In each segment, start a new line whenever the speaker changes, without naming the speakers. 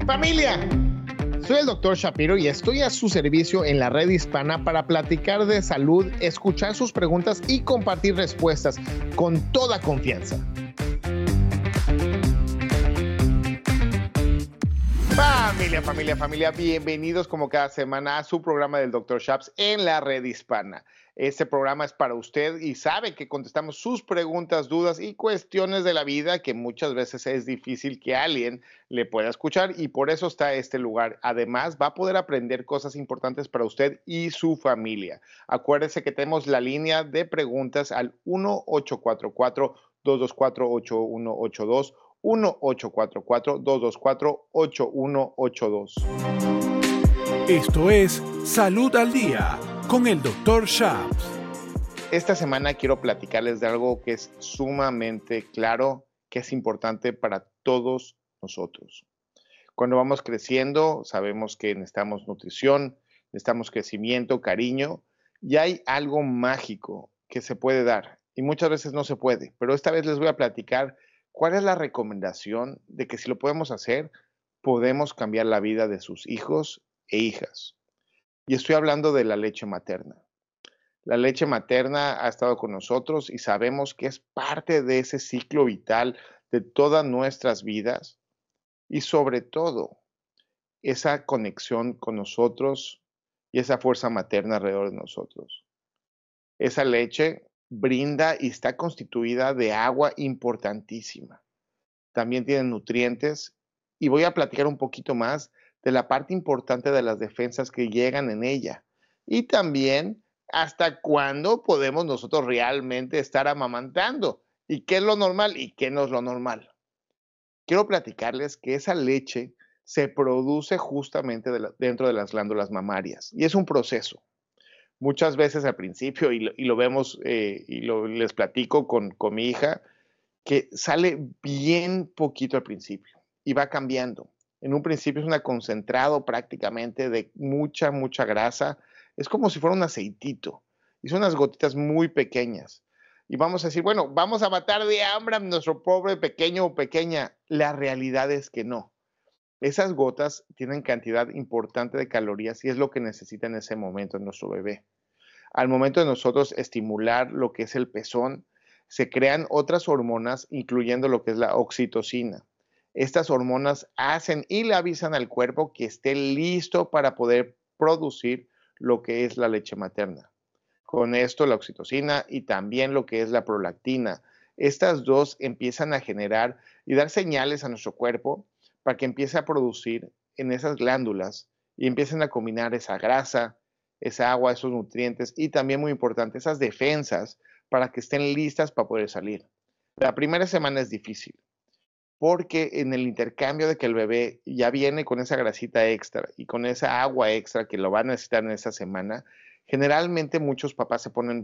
Familia, soy el Dr. Shapiro y estoy a su servicio en la red hispana para platicar de salud, escuchar sus preguntas y compartir respuestas con toda confianza. Familia, bienvenidos como cada semana a su programa del Dr. Shaps en la red hispana. Este programa es para usted y sabe que contestamos sus preguntas, dudas y cuestiones de la vida que muchas veces es difícil que alguien le pueda escuchar y por eso está este lugar. Además, va a poder aprender cosas importantes para usted y su familia. Acuérdese que tenemos la línea de preguntas al 1-844-224-8182. 1-844-224-8182.
Esto es Salud al Día con el Dr. Shaps.
Esta semana quiero platicarles de algo que es sumamente claro, que es importante para todos nosotros. Cuando vamos creciendo, sabemos que necesitamos nutrición, necesitamos crecimiento, cariño, y hay algo mágico que se puede dar, y muchas veces no se puede, pero esta vez les voy a platicar cuál es la recomendación de que si lo podemos hacer, podemos cambiar la vida de sus hijos e hijas. Y estoy hablando de la leche materna. La leche materna ha estado con nosotros y sabemos que es parte de ese ciclo vital de todas nuestras vidas y sobre todo esa conexión con nosotros y esa fuerza materna alrededor de nosotros. Esa leche brinda y está constituida de agua importantísima. También tiene nutrientes y voy a platicar un poquito más de la parte importante de las defensas que llegan en ella y también hasta cuándo podemos nosotros realmente estar amamantando y qué es lo normal y qué no es lo normal. Quiero platicarles que esa leche se produce justamente dentro de las glándulas mamarias y es un proceso. Muchas veces al principio, y lo vemos les platico con mi hija, que sale bien poquito al principio y va cambiando. En un principio es un concentrado prácticamente de mucha grasa. Es como si fuera un aceitito y son unas gotitas muy pequeñas. Y vamos a decir, bueno, vamos a matar de hambre a nuestro pobre pequeño o pequeña. La realidad es que no. Esas gotas tienen cantidad importante de calorías y es lo que necesita en ese momento nuestro bebé. Al momento de nosotros estimular lo que es el pezón, se crean otras hormonas, incluyendo lo que es la oxitocina. Estas hormonas hacen y le avisan al cuerpo que esté listo para poder producir lo que es la leche materna. Con esto, la oxitocina y también lo que es la prolactina. Estas dos empiezan a generar y dar señales a nuestro cuerpo para que empiece a producir en esas glándulas y empiecen a combinar esa grasa, esa agua, esos nutrientes y también muy importante, esas defensas para que estén listas para poder salir. La primera semana es difícil porque en el intercambio de que el bebé ya viene con esa grasita extra y con esa agua extra que lo va a necesitar en esa semana, generalmente muchos papás se ponen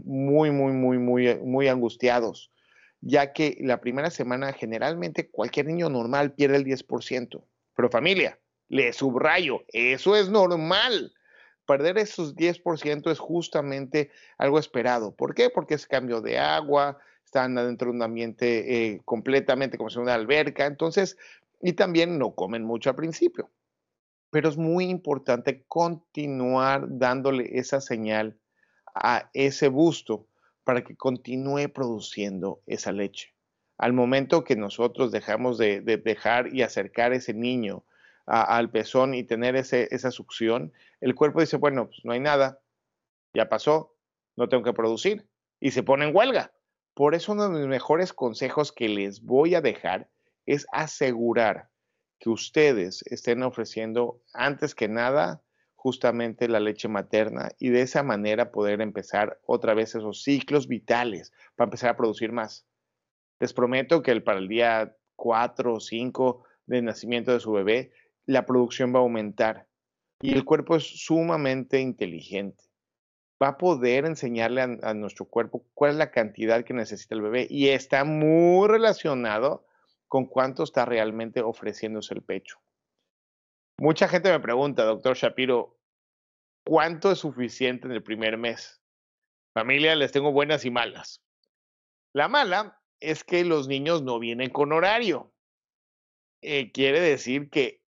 muy angustiados, ya que la primera semana generalmente cualquier niño normal pierde el 10%. Pero familia, le subrayo, eso es normal. Perder esos 10% es justamente algo esperado. ¿Por qué? Porque es cambio de agua, están dentro de un ambiente completamente como si fuera una alberca, entonces, y también no comen mucho al principio. Pero es muy importante continuar dándole esa señal a ese busto para que continúe produciendo esa leche. Al momento que nosotros dejamos de dejar y acercar ese niño al pezón y tener esa succión, el cuerpo dice, bueno, pues no hay nada, ya pasó, no tengo que producir, y se pone en huelga. Por eso uno de mis mejores consejos que les voy a dejar es asegurar que ustedes estén ofreciendo antes que nada justamente la leche materna y de esa manera poder empezar otra vez esos ciclos vitales para empezar a producir más. Les prometo que para el día 4 o 5 de nacimiento de su bebé, la producción va a aumentar y el cuerpo es sumamente inteligente. Va a poder enseñarle a nuestro cuerpo cuál es la cantidad que necesita el bebé y está muy relacionado con cuánto está realmente ofreciéndose el pecho. Mucha gente me pregunta, doctor Shapiro, ¿cuánto es suficiente en el primer mes? Familia, les tengo buenas y malas. La mala es que los niños no vienen con horario. Quiere decir que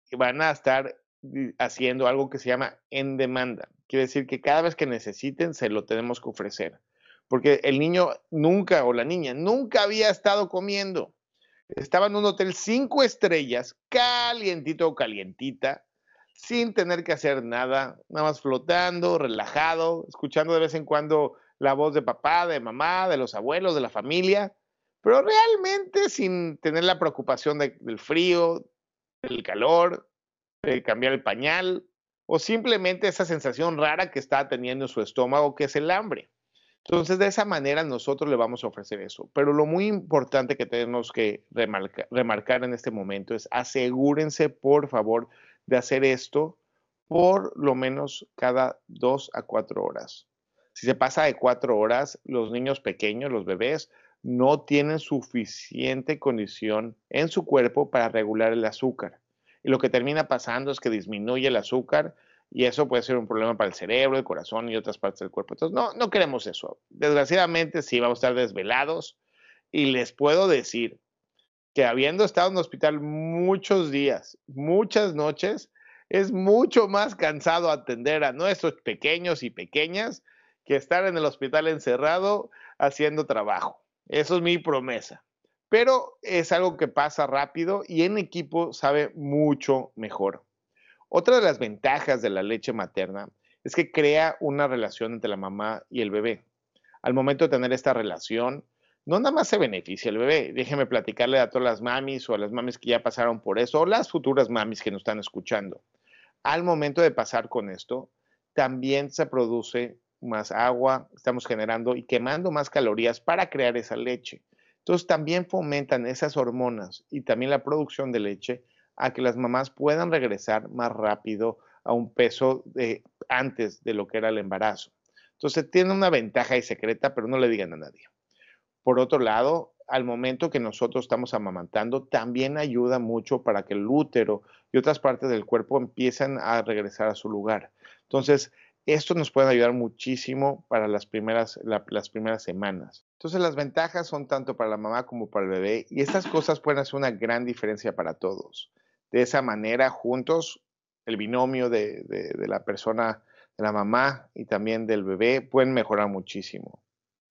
van a estar haciendo algo que se llama en demanda. Quiere decir que cada vez que necesiten se lo tenemos que ofrecer. Porque el niño nunca o la niña nunca había estado comiendo. Estaba en un hotel 5 estrellas, calientito o calientita, sin tener que hacer nada, nada más flotando, relajado, escuchando de vez en cuando la voz de papá, de mamá, de los abuelos, de la familia, pero realmente sin tener la preocupación del frío, del calor, de cambiar el pañal, o simplemente esa sensación rara que está teniendo en su estómago, que es el hambre. Entonces, de esa manera nosotros le vamos a ofrecer eso. Pero lo muy importante que tenemos que remarcar en este momento es asegúrense, por favor, de hacer esto por lo menos cada 2 a 4 horas. Si se pasa de 4 horas, los niños pequeños, los bebés, no tienen suficiente condición en su cuerpo para regular el azúcar. Y lo que termina pasando es que disminuye el azúcar y eso puede ser un problema para el cerebro, el corazón y otras partes del cuerpo. Entonces, no queremos eso. Desgraciadamente, sí vamos a estar desvelados y les puedo decir que habiendo estado en el hospital muchos días, muchas noches, es mucho más cansado atender a nuestros pequeños y pequeñas que estar en el hospital encerrado haciendo trabajo. Eso es mi promesa. Pero es algo que pasa rápido y en equipo sabe mucho mejor. Otra de las ventajas de la leche materna es que crea una relación entre la mamá y el bebé. Al momento de tener esta relación, no nada más se beneficia el bebé. Déjenme platicarle a todas las mamis o a las mamis que ya pasaron por eso o las futuras mamis que nos están escuchando. Al momento de pasar con esto, también se produce más agua, estamos generando y quemando más calorías para crear esa leche. Entonces también fomentan esas hormonas y también la producción de leche a que las mamás puedan regresar más rápido a un peso antes de lo que era el embarazo. Entonces tiene una ventaja y secreta, pero no le digan a nadie. Por otro lado, al momento que nosotros estamos amamantando, también ayuda mucho para que el útero y otras partes del cuerpo empiecen a regresar a su lugar. Entonces, esto nos puede ayudar muchísimo para las primeras semanas. Entonces, las ventajas son tanto para la mamá como para el bebé y estas cosas pueden hacer una gran diferencia para todos. De esa manera, juntos, el binomio de la persona, de la mamá y también del bebé, pueden mejorar muchísimo.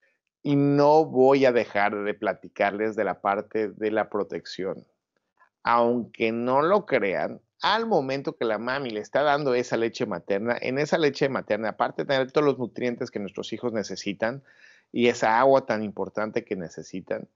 Y no voy a dejar de platicarles de la parte de la protección. Aunque no lo crean, al momento que la mami le está dando esa leche materna, en esa leche materna, aparte de tener todos los nutrientes que nuestros hijos necesitan y esa agua tan importante que necesitan,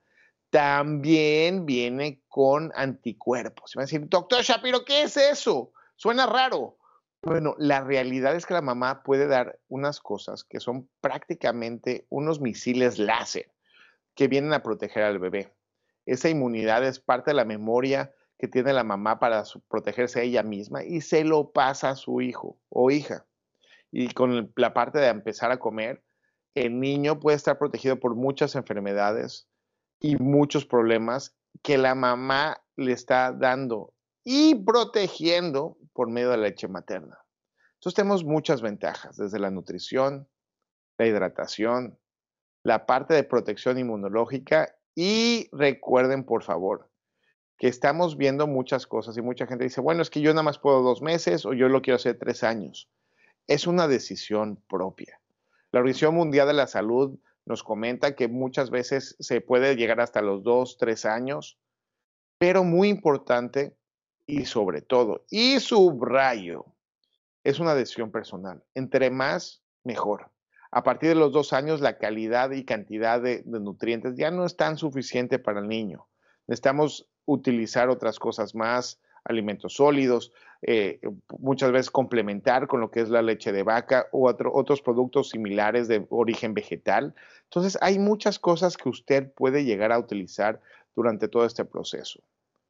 también viene con anticuerpos. Y van a decir, doctor Shapiro, ¿qué es eso? Suena raro. Bueno, la realidad es que la mamá puede dar unas cosas que son prácticamente unos misiles láser que vienen a proteger al bebé. Esa inmunidad es parte de la memoria que tiene la mamá para protegerse a ella misma y se lo pasa a su hijo o hija. Y con la parte de empezar a comer, el niño puede estar protegido por muchas enfermedades y muchos problemas que la mamá le está dando y protegiendo por medio de la leche materna. Entonces tenemos muchas ventajas, desde la nutrición, la hidratación, la parte de protección inmunológica y recuerden, por favor, que estamos viendo muchas cosas y mucha gente dice, bueno, es que yo nada más puedo 2 meses o yo lo quiero hacer 3 años. Es una decisión propia. La Organización Mundial de la Salud nos comenta que muchas veces se puede llegar hasta los 2, 3 años, pero muy importante y sobre todo, y subrayo, es una decisión personal. Entre más, mejor. A partir de los 2 años, la calidad y cantidad de nutrientes ya no es tan suficiente para el niño. Necesitamos utilizar otras cosas más, alimentos sólidos, muchas veces complementar con lo que es la leche de vaca u otros productos similares de origen vegetal. Entonces, hay muchas cosas que usted puede llegar a utilizar durante todo este proceso.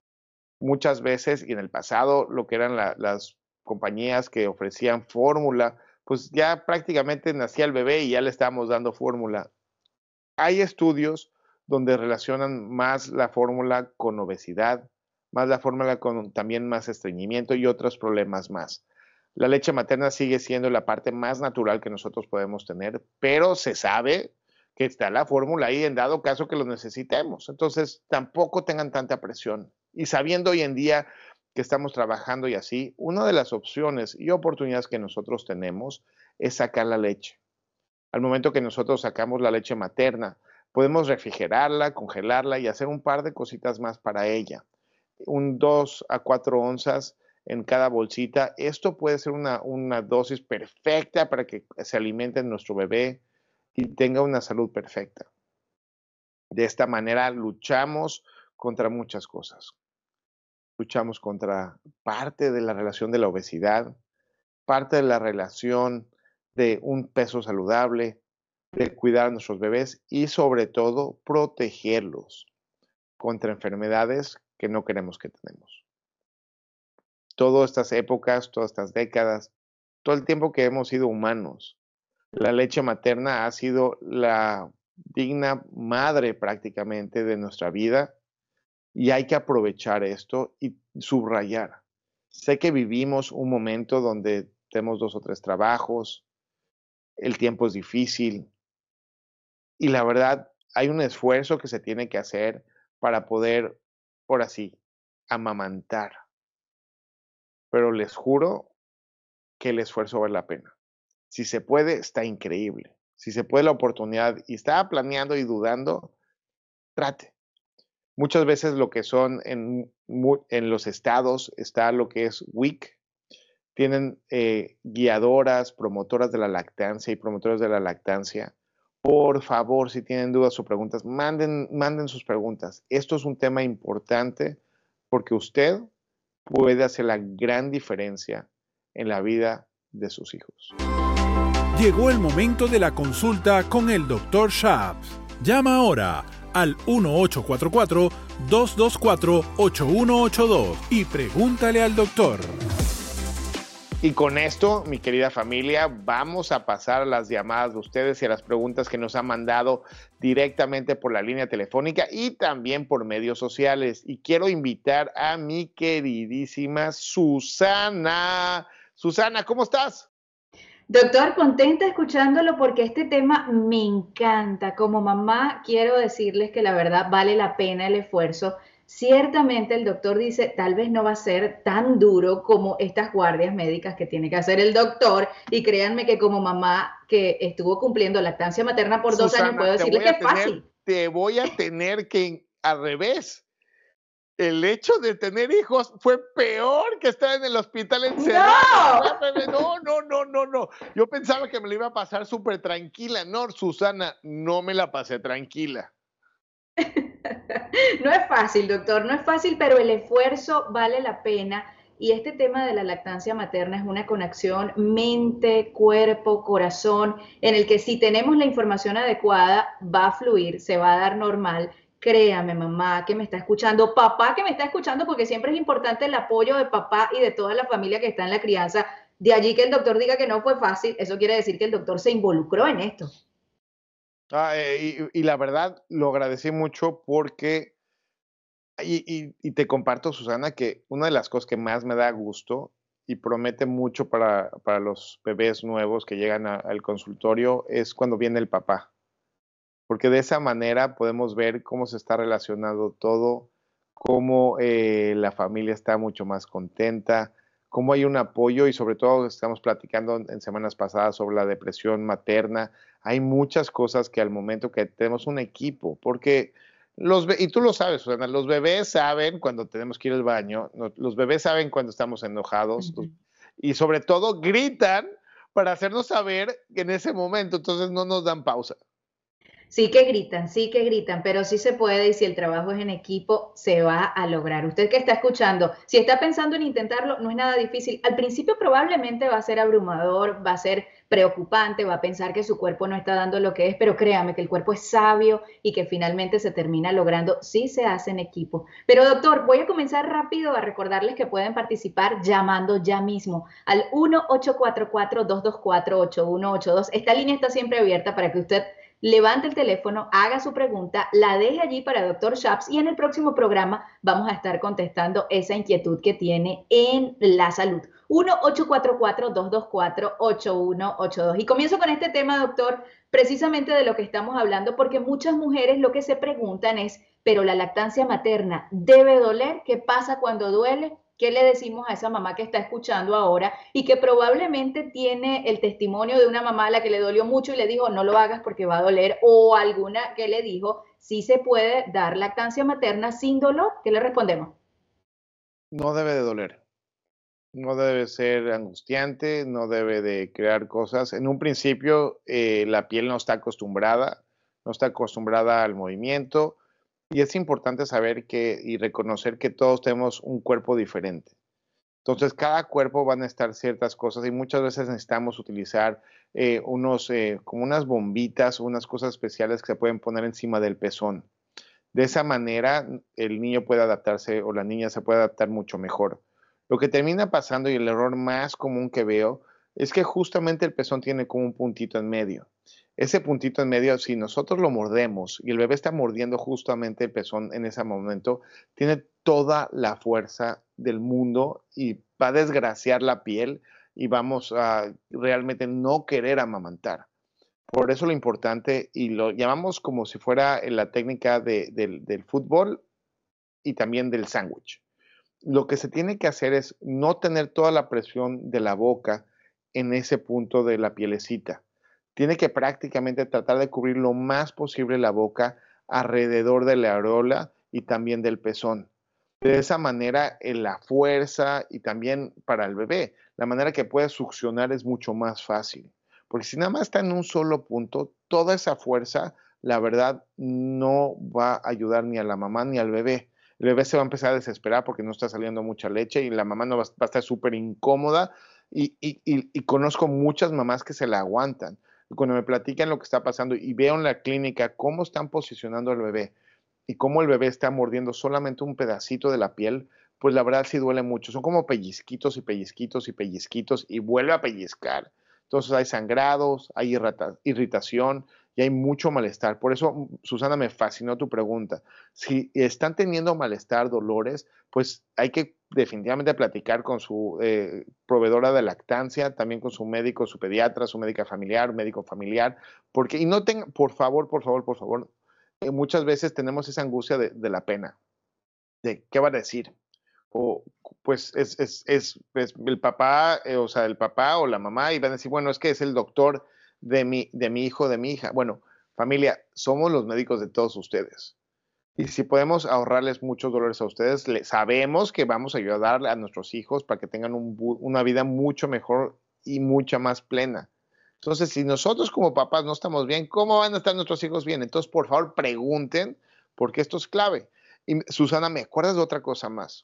Muchas veces, y en el pasado, lo que eran las compañías que ofrecían fórmula, pues ya prácticamente nacía el bebé y ya le estábamos dando fórmula. Hay estudios donde relacionan más la fórmula con obesidad, más la fórmula con también más estreñimiento y otros problemas más. La leche materna sigue siendo la parte más natural que nosotros podemos tener, pero se sabe que está la fórmula ahí en dado caso que lo necesitemos. Entonces, tampoco tengan tanta presión. Y sabiendo hoy en día que estamos trabajando y así, una de las opciones y oportunidades que nosotros tenemos es sacar la leche. Al momento que nosotros sacamos la leche materna, podemos refrigerarla, congelarla y hacer un par de cositas más para ella. 2 a 4 onzas en cada bolsita. Esto puede ser una dosis perfecta para que se alimente nuestro bebé y tenga una salud perfecta. De esta manera luchamos contra muchas cosas. Luchamos contra parte de la relación de la obesidad, parte de la relación de un peso saludable, de cuidar a nuestros bebés y sobre todo protegerlos contra enfermedades que no queremos que tenemos. Todas estas épocas, todas estas décadas, todo el tiempo que hemos sido humanos, la leche materna ha sido la digna madre prácticamente de nuestra vida y hay que aprovechar esto y subrayar. Sé que vivimos un momento donde tenemos 2 o 3 trabajos, el tiempo es difícil y la verdad hay un esfuerzo que se tiene que hacer para poder, ahora sí, amamantar. Pero les juro que el esfuerzo vale la pena. Si se puede, está increíble. Si se puede la oportunidad y estaba planeando y dudando, trate. Muchas veces lo que son en los estados está lo que es WIC. Tienen guiadoras, promotoras de la lactancia y promotores de la lactancia. Por favor, si tienen dudas o preguntas, manden sus preguntas. Esto es un tema importante porque usted puede hacer la gran diferencia en la vida de sus hijos.
Llegó el momento de la consulta con el Dr. Shaps. Llama ahora al 1-844-224-8182 y pregúntale al doctor.
Y con esto, mi querida familia, vamos a pasar a las llamadas de ustedes y a las preguntas que nos han mandado directamente por la línea telefónica y también por medios sociales. Y quiero invitar a mi queridísima Susana. Susana, ¿cómo estás?
Doctor, contenta escuchándolo porque este tema me encanta. Como mamá, quiero decirles que la verdad vale la pena el esfuerzo. Ciertamente el doctor dice, tal vez no va a ser tan duro como estas guardias médicas que tiene que hacer el doctor. Y créanme que como mamá que estuvo cumpliendo lactancia materna por
Susana,
2 años, puedo decirles que es fácil.
Te voy a tener que, al revés, el hecho de tener hijos fue peor que estar en el hospital encerrado. No. Yo pensaba que me lo iba a pasar súper tranquila. No, Susana, no me la pasé tranquila.
No es fácil, doctor, no es fácil, pero el esfuerzo vale la pena. Y este tema de la lactancia materna es una conexión mente, cuerpo, corazón, en el que si tenemos la información adecuada, va a fluir, se va a dar normal. Créame, mamá que me está escuchando, papá que me está escuchando, porque siempre es importante el apoyo de papá y de toda la familia que está en la crianza. De allí que el doctor diga que no fue fácil, eso quiere decir que el doctor se involucró en esto.
Y la verdad, lo agradecí mucho porque, y te comparto, Susana, que una de las cosas que más me da gusto y promete mucho para los bebés nuevos que llegan al consultorio es cuando viene el papá. Porque de esa manera podemos ver cómo se está relacionando todo, cómo la familia está mucho más contenta, cómo hay un apoyo y sobre todo estamos platicando en semanas pasadas sobre la depresión materna. Hay muchas cosas que al momento que tenemos un equipo, porque y tú lo sabes, Susana, los bebés saben cuando tenemos que ir al baño, los bebés saben cuando estamos enojados y sobre todo gritan para hacernos saber que en ese momento, entonces no nos dan pausa.
Sí que gritan, pero sí se puede y si el trabajo es en equipo, se va a lograr. Usted que está escuchando, si está pensando en intentarlo, no es nada difícil. Al principio probablemente va a ser abrumador, va a ser preocupante, va a pensar que su cuerpo no está dando lo que es, pero créame que el cuerpo es sabio y que finalmente se termina logrando si se hace en equipo. Pero doctor, voy a comenzar rápido a recordarles que pueden participar llamando ya mismo al 1-844-224-8182. Esta línea está siempre abierta para que usted levante el teléfono, haga su pregunta, la deje allí para Dr. Shaps y en el próximo programa vamos a estar contestando esa inquietud que tiene en la salud. 1-844-224-8182. Y comienzo con este tema, doctor, precisamente de lo que estamos hablando, porque muchas mujeres lo que se preguntan es, ¿pero la lactancia materna debe doler? ¿Qué pasa cuando duele? ¿qué le decimos a esa mamá que está escuchando ahora y que probablemente tiene el testimonio de una mamá a la que le dolió mucho y le dijo, no lo hagas porque va a doler, o alguna que le dijo, sí se puede dar lactancia materna sin dolor? ¿Qué le respondemos?
No debe de doler, no debe ser angustiante, no debe de crear cosas. En un principio, la piel no está acostumbrada al movimiento, y es importante saber que y reconocer que todos tenemos un cuerpo diferente. Entonces, cada cuerpo van a estar ciertas cosas y muchas veces necesitamos utilizar como unas bombitas o unas cosas especiales que se pueden poner encima del pezón. De esa manera, el niño puede adaptarse o la niña se puede adaptar mucho mejor. Lo que termina pasando y el error más común que veo es que justamente el pezón tiene como un puntito en medio. Ese puntito en medio, si nosotros lo mordemos y el bebé está mordiendo justamente el pezón en ese momento, tiene toda la fuerza del mundo y va a desgraciar la piel y vamos a realmente no querer amamantar. Por eso lo importante, y lo llamamos como si fuera la técnica del fútbol y también del sándwich. Lo que se tiene que hacer es no tener toda la presión de la boca en ese punto de la pielecita. Tiene que prácticamente tratar de cubrir lo más posible la boca alrededor de la areola y también del pezón. De esa manera, la fuerza y también para el bebé, la manera que puede succionar es mucho más fácil. Porque si nada más está en un solo punto, toda esa fuerza, la verdad, no va a ayudar ni a la mamá ni al bebé. El bebé se va a empezar a desesperar porque no está saliendo mucha leche y la mamá no va a estar súper incómoda y conozco muchas mamás que se la aguantan. Cuando me platican lo que está pasando y veo en la clínica cómo están posicionando al bebé y cómo el bebé está mordiendo solamente un pedacito de la piel, pues la verdad sí duele mucho. Son como pellizquitos y pellizquitos y pellizquitos y vuelve a pellizcar. Entonces hay sangrados, hay irritación y hay mucho malestar. Por eso, Susana, me fascinó tu pregunta. Si están teniendo malestar, dolores, pues hay que definitivamente platicar con su proveedora de lactancia, también con su médico, su pediatra, su médica familiar, médico familiar, porque, y no tengan, por favor, muchas veces tenemos esa angustia de la pena, de qué va a decir. O pues es el papá, o sea, el papá o la mamá, y van a decir, bueno, es que es el doctor de mi hijo, de mi hija. Bueno, familia, somos los médicos de todos ustedes. Y si podemos ahorrarles muchos dolores a ustedes, sabemos que vamos a ayudar a nuestros hijos para que tengan una vida mucho mejor y mucha más plena. Entonces, si nosotros como papás no estamos bien, ¿cómo van a estar nuestros hijos bien? Entonces, por favor, pregunten, porque esto es clave. Y Susana, ¿me acuerdas de otra cosa más?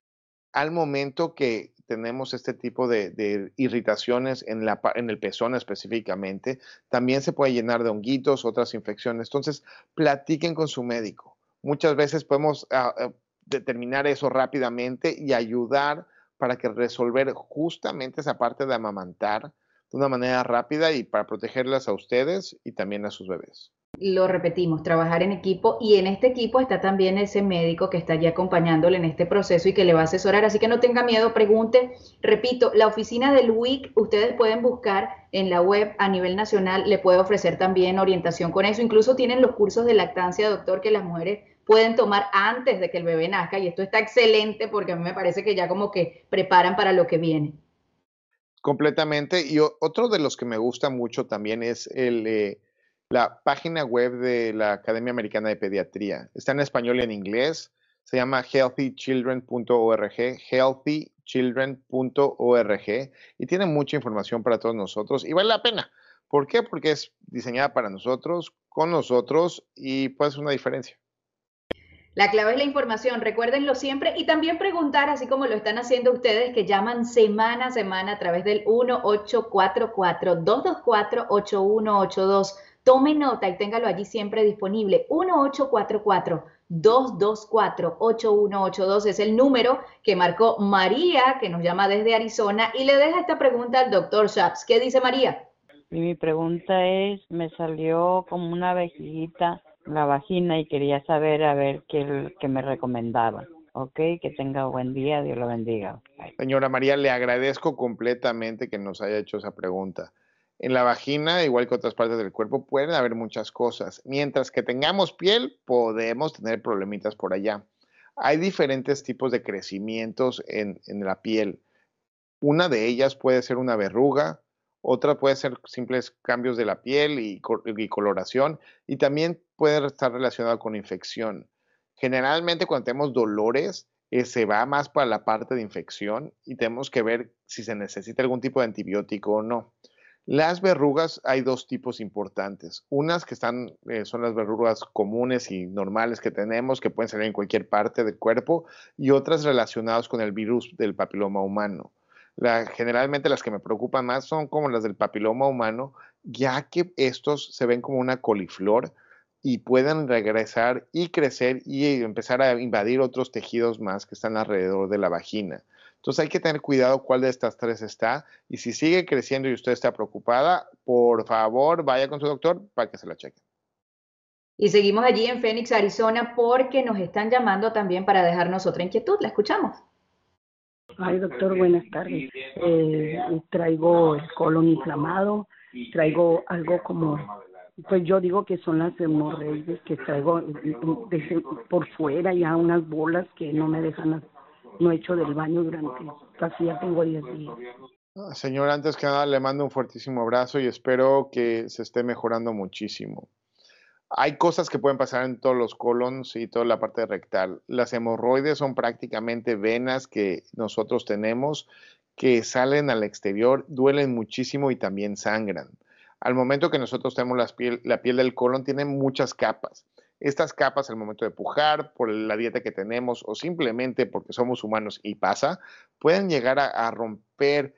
Al momento que tenemos este tipo de irritaciones en el pezón específicamente, también se puede llenar de honguitos, otras infecciones. Entonces, platiquen con su médico. Muchas veces podemos determinar eso rápidamente y ayudar para que resolver justamente esa parte de amamantar de una manera rápida y para protegerlas a ustedes y también a sus bebés.
Lo repetimos, trabajar en equipo, y en este equipo está también ese médico que está allí acompañándole en este proceso y que le va a asesorar, así que no tenga miedo, pregunte. Repito, la oficina del WIC, ustedes pueden buscar en la web a nivel nacional, le puede ofrecer también orientación con eso, incluso tienen los cursos de lactancia, doctor, que las mujeres pueden tomar antes de que el bebé nazca, y esto está excelente porque a mí me parece que ya como que preparan para lo que viene.
Completamente. Y otro de los que me gusta mucho también es la página web de la Academia Americana de Pediatría. Está en español y en inglés. Se llama healthychildren.org, healthychildren.org, y tiene mucha información para todos nosotros y vale la pena. ¿Por qué? Porque es diseñada para nosotros, con nosotros, y pues una diferencia.
La clave es la información, recuérdenlo siempre, y también preguntar, así como lo están haciendo ustedes, que llaman semana a semana a través del 1844-224-8182. Tome nota y téngalo allí siempre disponible. 1844-224-8182 es el número que marcó María, que nos llama desde Arizona, y le deja esta pregunta al doctor Shaps. ¿Qué dice María?
Y mi pregunta es, me salió como una vejiguita la vagina y quería saber a ver qué me recomendaban. Ok, que tenga buen día, Dios lo bendiga. Bye.
Señora María, le agradezco completamente que nos haya hecho esa pregunta. En la vagina, igual que otras partes del cuerpo, pueden haber muchas cosas. Mientras que tengamos piel, podemos tener problemitas por allá. Hay diferentes tipos de crecimientos en la piel. Una de ellas puede ser una verruga, otra puede ser simples cambios de la piel y coloración, y también puede estar relacionado con infección. Generalmente cuando tenemos dolores, se va más para la parte de infección y tenemos que ver si se necesita algún tipo de antibiótico o no. Las verrugas hay dos tipos importantes. Unas que son las verrugas comunes y normales que tenemos, que pueden salir en cualquier parte del cuerpo, y otras relacionadas con el virus del papiloma humano. Generalmente las que me preocupan más son como las del papiloma humano, ya que estos se ven como una coliflor y pueden regresar y crecer y empezar a invadir otros tejidos más que están alrededor de la vagina. Entonces hay que tener cuidado cuál de estas tres está, y si sigue creciendo y usted está preocupada, por favor vaya con su doctor para que se la cheque.
Y seguimos allí en Phoenix, Arizona, porque nos están llamando también para dejarnos otra inquietud. La escuchamos.
Ay, doctor, buenas tardes. Traigo el colon inflamado, traigo algo como, pues yo digo que son las hemorroides que traigo por fuera, ya unas bolas que no me dejan, no he hecho del baño durante, casi ya tengo 10 días.
Señor, antes que nada le mando un fuertísimo abrazo y espero que se esté mejorando muchísimo. Hay cosas que pueden pasar en todos los colons y toda la parte rectal. Las hemorroides son prácticamente venas que nosotros tenemos que salen al exterior, duelen muchísimo y también sangran. Al momento que nosotros tenemos la piel del colon tiene muchas capas. Estas capas al momento de pujar, por la dieta que tenemos o simplemente porque somos humanos y pasa, pueden llegar a romper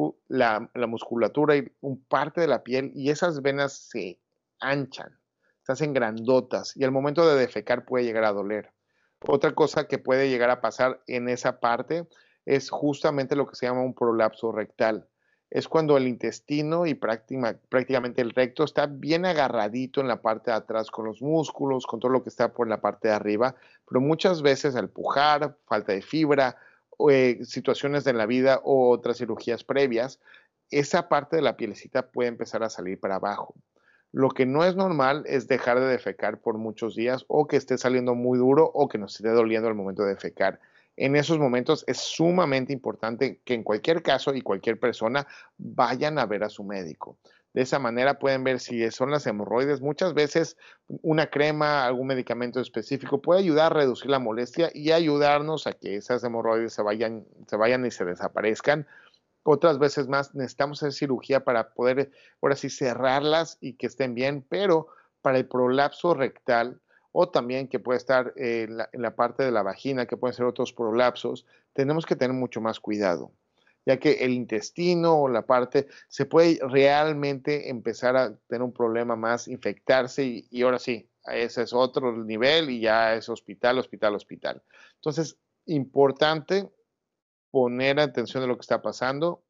la musculatura y un parte de la piel, y esas venas se anchan, se hacen grandotas y al momento de defecar puede llegar a doler. Otra cosa que puede llegar a pasar en esa parte es justamente lo que se llama un prolapso rectal. Es cuando el intestino y prácticamente el recto está bien agarradito en la parte de atrás con los músculos, con todo lo que está por la parte de arriba, pero muchas veces al pujar, falta de fibra, situaciones de la vida o otras cirugías previas, esa parte de la pielecita puede empezar a salir para abajo. Lo que no es normal es dejar de defecar por muchos días o que esté saliendo muy duro o que nos esté doliendo al momento de defecar. En esos momentos es sumamente importante que en cualquier caso y cualquier persona vayan a ver a su médico. De esa manera pueden ver si son las hemorroides. Muchas veces una crema, algún medicamento específico puede ayudar a reducir la molestia y ayudarnos a que esas hemorroides se vayan y se desaparezcan. Otras veces más necesitamos hacer cirugía para poder, ahora sí, cerrarlas y que estén bien, pero para el prolapso rectal o también que puede estar en la parte de la vagina, que pueden ser otros prolapsos, tenemos que tener mucho más cuidado, ya que el intestino o la parte se puede realmente empezar a tener un problema más, infectarse y ahora sí, ese es otro nivel y ya es hospital. Entonces, importante poner atención de lo que está pasando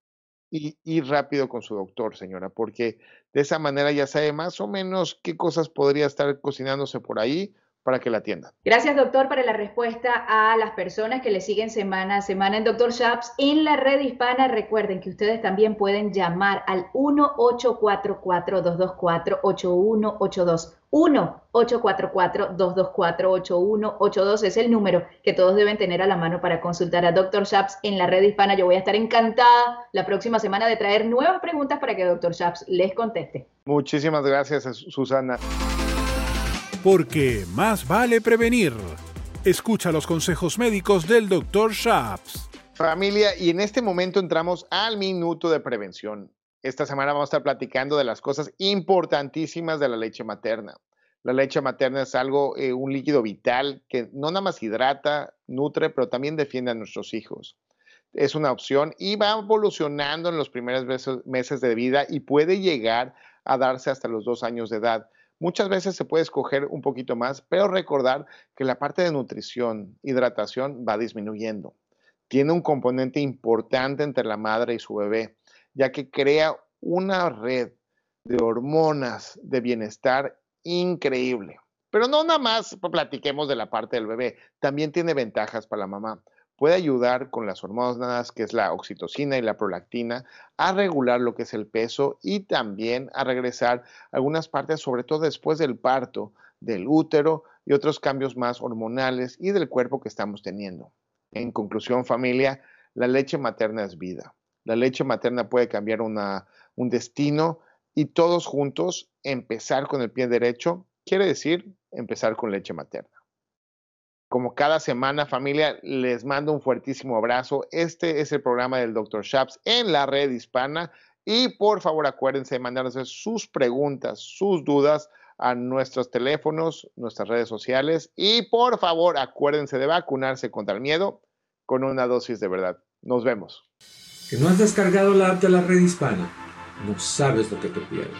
y ir rápido con su doctor, señora, porque de esa manera ya sabe más o menos qué cosas podría estar cocinándose por ahí para que la atienda.
Gracias, doctor, para la respuesta a las personas que le siguen semana a semana en Dr. Shaps en la red hispana. Recuerden que ustedes también pueden llamar al 1-844-224-8182. 1-844-224-8182 es el número que todos deben tener a la mano para consultar a Dr. Shaps en la red hispana. Yo voy a estar encantada la próxima semana de traer nuevas preguntas para que Dr. Shaps les conteste.
Muchísimas gracias, Susana.
Porque más vale prevenir. Escucha los consejos médicos del Dr. Shaps.
Familia, y en este momento entramos al minuto de prevención. Esta semana vamos a estar platicando de las cosas importantísimas de la leche materna. La leche materna es un líquido vital que no nada más hidrata, nutre, pero también defiende a nuestros hijos. Es una opción y va evolucionando en los primeros meses de vida y puede llegar a darse hasta los 2 años de edad. Muchas veces se puede escoger un poquito más, pero recordar que la parte de nutrición, hidratación va disminuyendo. Tiene un componente importante entre la madre y su bebé, ya que crea una red de hormonas de bienestar increíble. Pero no nada más platiquemos de la parte del bebé, también tiene ventajas para la mamá. Puede ayudar con las hormonas, que es la oxitocina y la prolactina, a regular lo que es el peso y también a regresar algunas partes, sobre todo después del parto, del útero y otros cambios más hormonales y del cuerpo que estamos teniendo. En conclusión, familia, la leche materna es vida. La leche materna puede cambiar un destino y todos juntos empezar con el pie derecho quiere decir empezar con leche materna. Como cada semana, familia, les mando un fuertísimo abrazo. Este es el programa del Dr. Shaps en la red hispana. Y por favor, acuérdense de mandarnos sus preguntas, sus dudas a nuestros teléfonos, nuestras redes sociales. Y por favor, acuérdense de vacunarse contra el miedo con una dosis de verdad. Nos vemos.
¿Que no has descargado la app de la red hispana? No sabes lo que te pierdes.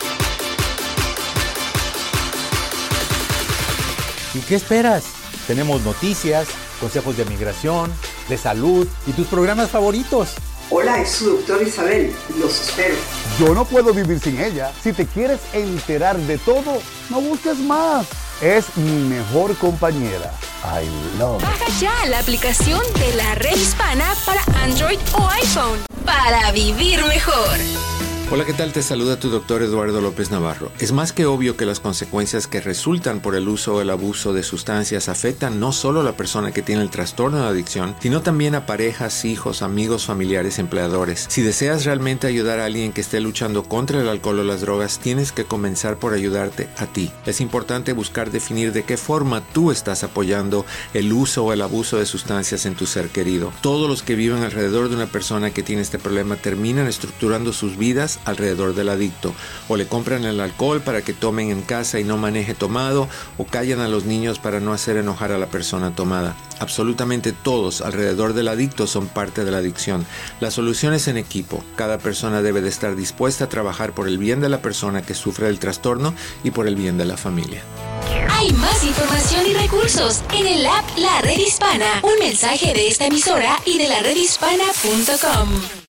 ¿Y qué esperas? Tenemos noticias, consejos de migración, de salud y tus programas favoritos.
Hola, es su doctora Isabel. Los espero.
Yo no puedo vivir sin ella. Si te quieres enterar de todo, no busques más. Es mi mejor compañera. I love it.
Baja ya la aplicación de la red hispana para Android o iPhone para vivir mejor.
Hola, ¿qué tal? Te saluda tu doctor Eduardo López Navarro. Es más que obvio que las consecuencias que resultan por el uso o el abuso de sustancias afectan no solo a la persona que tiene el trastorno de adicción, sino también a parejas, hijos, amigos, familiares, empleadores. Si deseas realmente ayudar a alguien que esté luchando contra el alcohol o las drogas, tienes que comenzar por ayudarte a ti. Es importante buscar definir de qué forma tú estás apoyando el uso o el abuso de sustancias en tu ser querido. Todos los que viven alrededor de una persona que tiene este problema terminan estructurando sus vidas alrededor del adicto, o le compran el alcohol para que tomen en casa y no maneje tomado, o callan a los niños para no hacer enojar a la persona tomada. Absolutamente todos alrededor del adicto son parte de la adicción. La solución es en equipo. Cada persona debe de estar dispuesta a trabajar por el bien de la persona que sufre del trastorno y por el bien de la familia.
Hay más información y recursos en el app La Red Hispana. Un mensaje de esta emisora y de laredhispana.com.